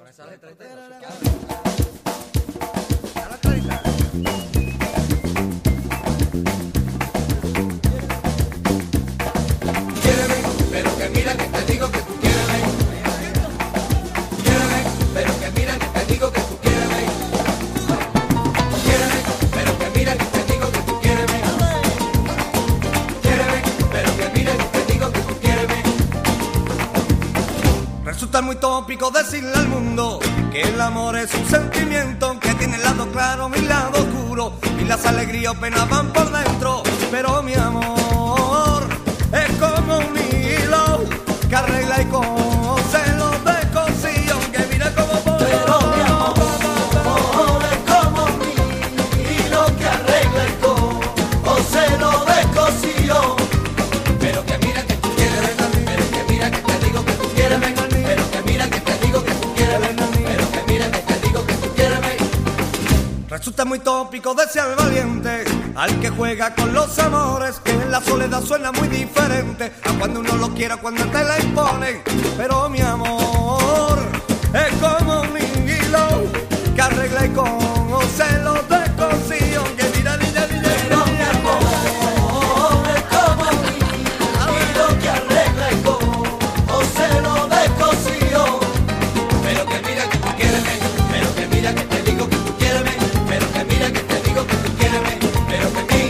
esa letra. Pero que mira que te digo que tú quieres ver. Quiéreme, pero que mira que te digo que tú quieres ver. Quiéreme, pero que mira que te digo que tú quieres ver. Quiéreme, pero que mira que te digo que tú quieres ver. Resulta muy tópico decirle al mundo que el amor es un sentimiento que tiene el lado claro, mi lado oscuro, y las alegrías o penas van por dentro. Pero mi amor es como un hilo que arregla y cose los descosidos, que mira como por. Pero mi amor es como un hilo que arregla y cose los descosidos. Pero que mira que tú quieres ver, pero que mira que te digo que tú quieres ver, pero que mira que te digo que tú quieres ver, pero que mira que te digo que tú quieres ver. Resulta muy tópico desear valiente al que juega con los amores, que en la soledad suena muy diferente a cuando uno lo quiera, cuando te la imponen. Pero mi amor es como un hilo que arregla y conoce los descosidos, que mira, niña, niña. Pero mi amor es como un hilo que arregla y cose los descosidos. Pero que mira que tú quieres ver, pero que mira que te digo que tú quieres ver, pero que mira que te digo que tú quieres ver, pero que mí.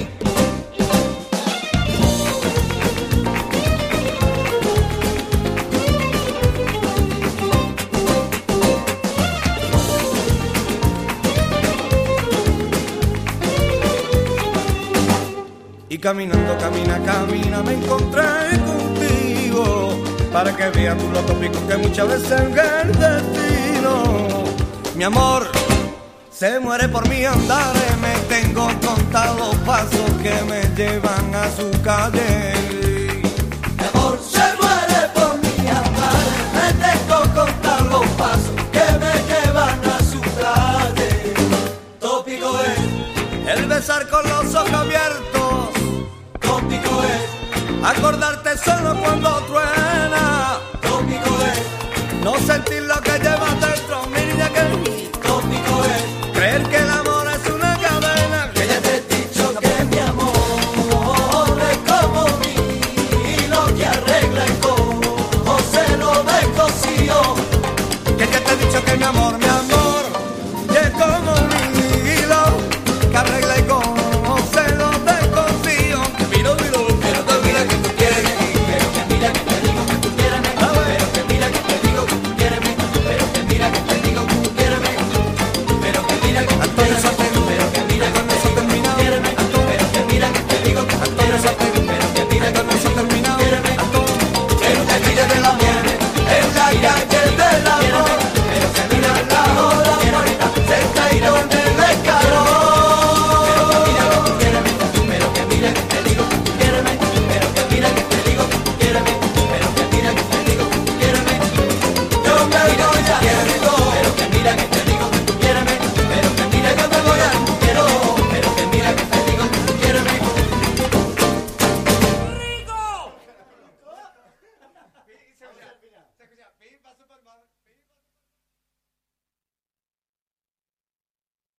Y caminando, camina, me encontré contigo, para que veas tú lo tópico que muchas veces es el destino. Mi amor se muere por mi andar, me tengo contados los pasos que me llevan a su calle. Mi amor se muere por mi andar, me tengo que contar los pasos que me llevan a su calle. Tópico es, El besar con los ojos abiertos, tópico es, acordarte solo cuando truena, tópico es, no sentir lo que